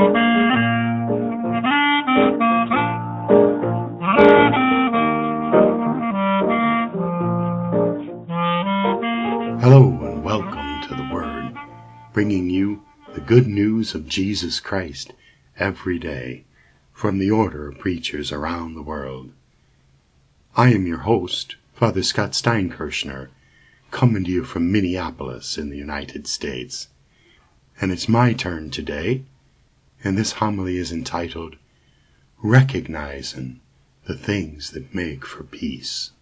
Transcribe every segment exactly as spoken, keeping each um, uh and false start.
Hello and welcome to the Word, bringing you the good news of Jesus Christ every day from the order of preachers around the world. I am your host, Father Scott Steinkirchner, coming to you from Minneapolis in the United States. And it's my turn today, and this homily is entitled, Recognizing the Things That Make for Peace.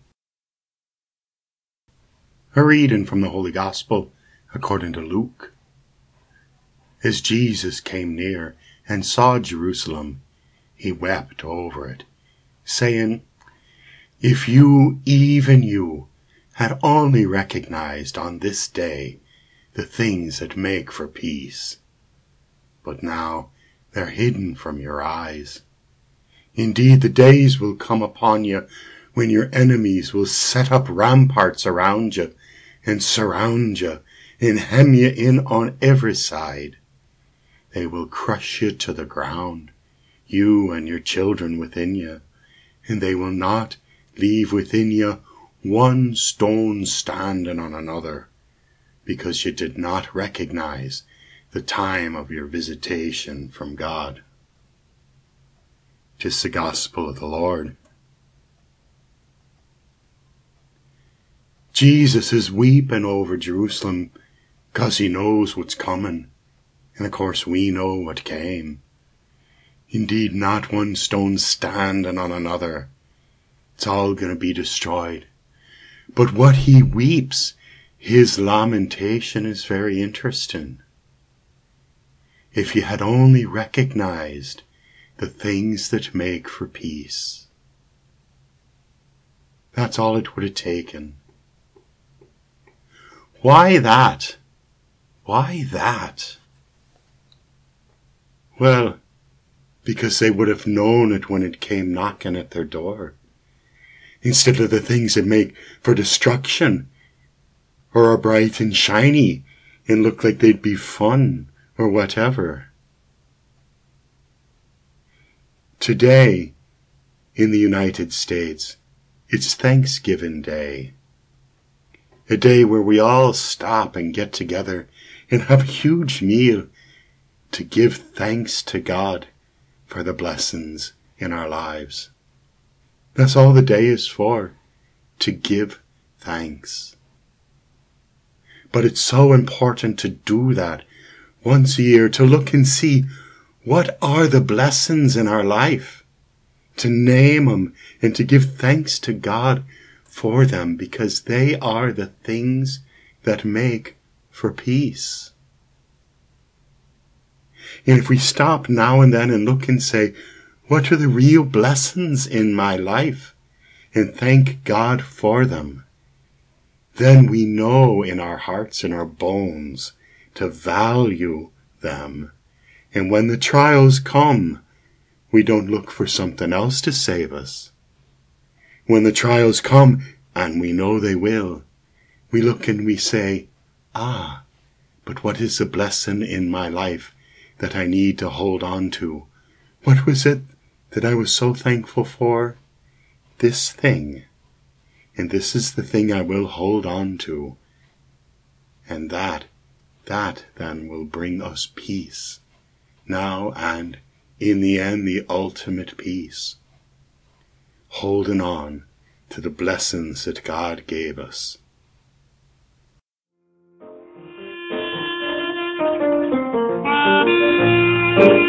A reading from the Holy Gospel according to Luke. As Jesus came near and saw Jerusalem, he wept over it, saying, If you, even you, had only recognized on this day the things that make for peace. But now they're hidden from your eyes. Indeed, the days will come upon you when your enemies will set up ramparts around you and surround you and hem you in on every side. They will crush you to the ground, you and your children within you, and they will not leave within you one stone standing on another, because you did not recognize the time of your visitation from God. 'Tis the gospel of the Lord. Jesus is weeping over Jerusalem because he knows what's coming. And of course we know what came. Indeed, not one stone standing on another. It's all going to be destroyed. But what he weeps, his lamentation is very interesting. If you had only recognized the things that make for peace. That's all it would have taken. Why that? Why that? Well, because they would have known it when it came knocking at their door, instead of the things that make for destruction, or are bright and shiny and look like they'd be fun, or whatever. Today, in the United States, it's Thanksgiving Day. A day where we all stop and get together and have a huge meal to give thanks to God for the blessings in our lives. That's all the day is for, to give thanks. But it's so important to do that once a year, to look and see what are the blessings in our life, to name them and to give thanks to God for them, because they are the things that make for peace. And if we stop now and then and look and say, what are the real blessings in my life? And thank God for them. Then we know in our hearts and our bones to value them. And when the trials come, we don't look for something else to save us. When the trials come, and we know they will, we look and we say, ah, but what is the blessing in my life that I need to hold on to? What was it that I was so thankful for? This thing. And this is the thing I will hold on to. And that, that then will bring us peace. Now and in the end, the ultimate peace. Holding on to the blessings that God gave us. Thank you.